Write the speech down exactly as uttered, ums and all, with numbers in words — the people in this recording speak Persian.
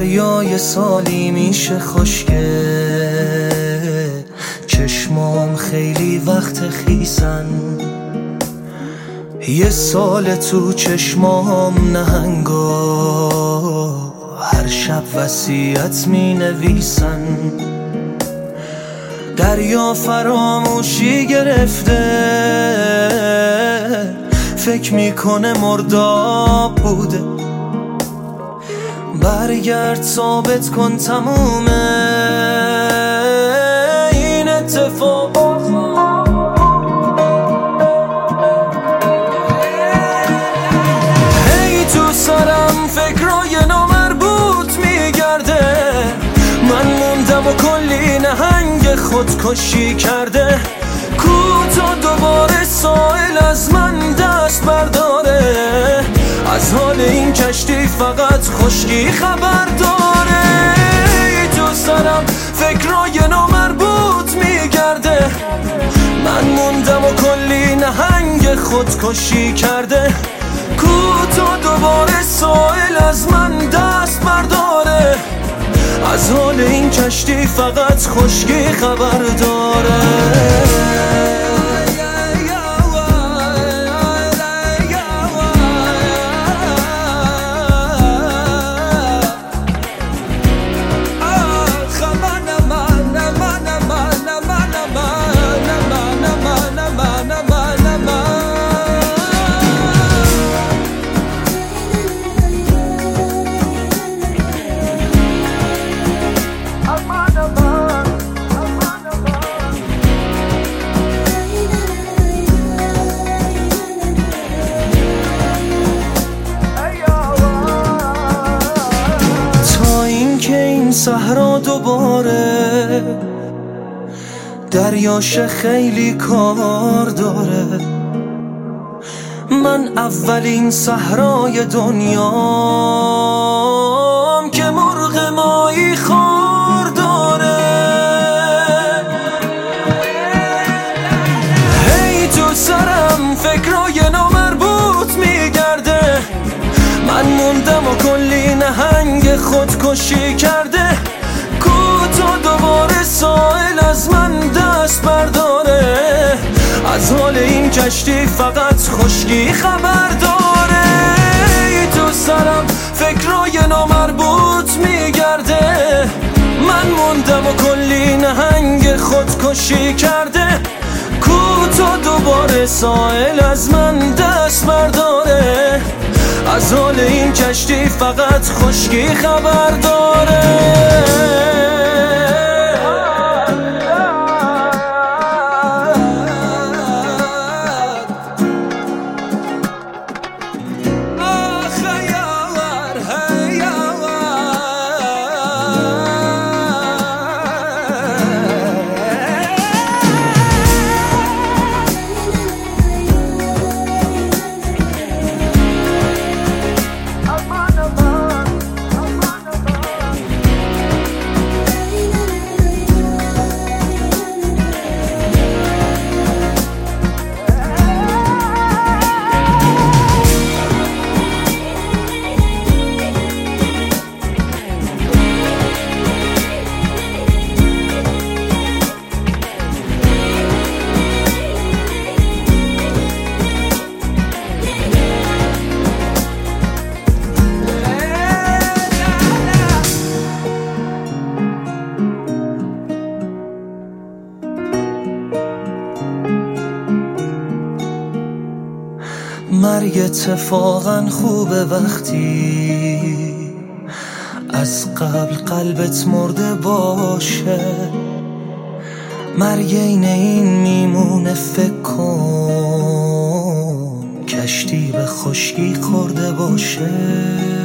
دریای سالی میشه خشکه، چشمام خیلی وقت خیسن، یه سال تو چشمام نهنگا هر شب وصیت می نویسن. دریا فراموشی گرفته، فکر میکنه مرداب بوده، برگرد ثابت کن تمومه این اتفاق. هی تو سرم فکرای نامربوط میگرده، من موندم و کلی نهنگ خودکشی کرده. کوتا دوباره سائل از من دست برداره، از حال این کشتی فقط خشکی خبر داره. تو سرم فکرای نامربوط میگرده، من موندم و کلی نهنگ خودکشی کرده. کوتا دوباره سائل از من دست برداره، از حال این کشتی فقط خشکی خبر داره. صحرا دوباره دریاش خیلی کار داره، من اولین صحرای دنیام که مرغ ماهی خوار داره. هی تو سرم فکرای نامربوط میگرده، من موندم و کلی نهنگ خودکشی کرده. کوتا دوباره سائل از من دست برداره، از حال این کشتی فقط خشکی خبر داره. تو سرم فکرای نامربوط میگرده، من موندم و کلی نهنگ خودکشی کرده. کوتا دوباره سائل از من دست برداره، از حال این کشتی فقط خشکی خبر داره. مرگ اتفاقا خوبه وقتی از قبل قلبت مرده باشه، مرگ این این میمونه فکر کن کشتی به خشکی خورده باشه.